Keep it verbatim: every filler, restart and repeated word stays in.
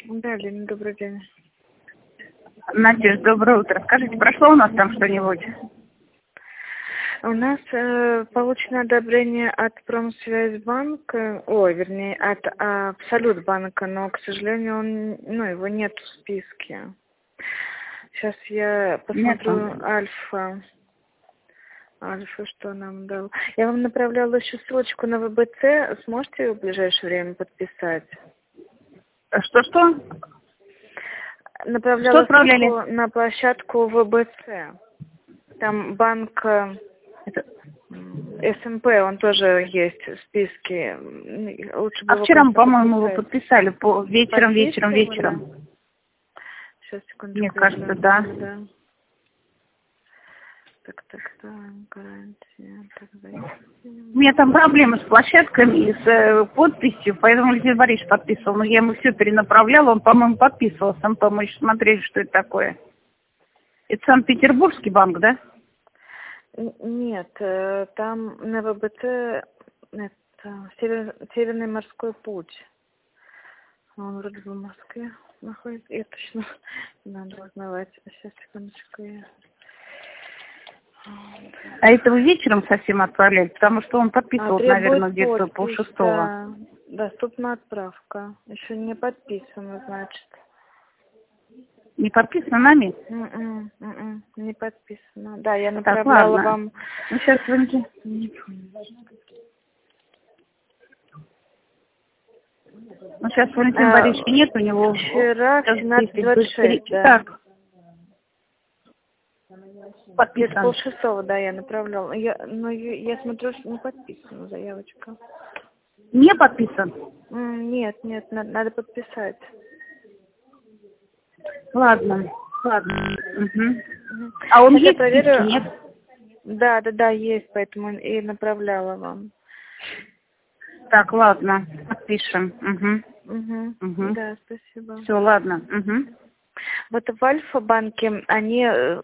Да, Лена, добрый день. Надежда, доброе утро. Скажите, прошло у нас там что-нибудь? У нас э, получено одобрение от Промсвязьбанка, ой, вернее, от а, Абсолютбанка, но, к сожалению, он, ну, его нет в списке. Сейчас я посмотрю Нет. Альфа. Альфа, что нам дал. Я вам направляла еще ссылочку на вэ бэ цэ. Сможете ее в ближайшее время подписать? Что-что? Направляла Что отправляли? ссылку на площадку вэ бэ цэ. Там банк э, эс эм пэ, он тоже есть в списке. Лучше бы А его вчера, просто по-моему, его подписать. подписали по вечером, вечером, Подписывали? вечером. Сейчас, секундочку. Мне я кажется, гляну. да. Да. Так, так, так, гарантия. Так, У меня там проблемы с площадками и с э, подписью, поэтому Лидия Борисович подписывал. Но я ему все перенаправляла, он, по-моему, подписывался. Там, по-моему, еще смотрели, что это такое. Это Санкт-Петербургский банк, да? Н- Нет, э, там на вэ бэ цэ это Север- Северный морской путь. Он вроде бы в Москве находится. Я точно надо узнавать. Сейчас, секундочку. Я... А это вы вечером совсем отправляли? Потому что он А, подписывал, требует наверное, где-то подпись, полшестого. да. Доступна отправка. Еще не подписано, значит. Не подписано нами? М-м, м-м, не подписано. Да, я Так, направляла ладно. вам. Ну, сейчас звоните. Не помню. Ну, сейчас Валентин А, Борисович нет, у него вчера в сейчас семнадцать десять двадцать быстрее. шесть, да. Так, Где-то подписан. полшестого, да, я направляла. Я, но я, я смотрю, что не подписана заявочка. Не подписан? М, Нет, нет, надо, надо подписать. Ладно, ладно. Угу. Мгм. А он Сейчас я есть в списке, проверю. нет? Да, да, да, есть, поэтому и направляла вам. Так, ладно, подпишем. Угу. Угу. Угу. Да, спасибо. Все, ладно. Угу. Вот в Альфа-банке они э,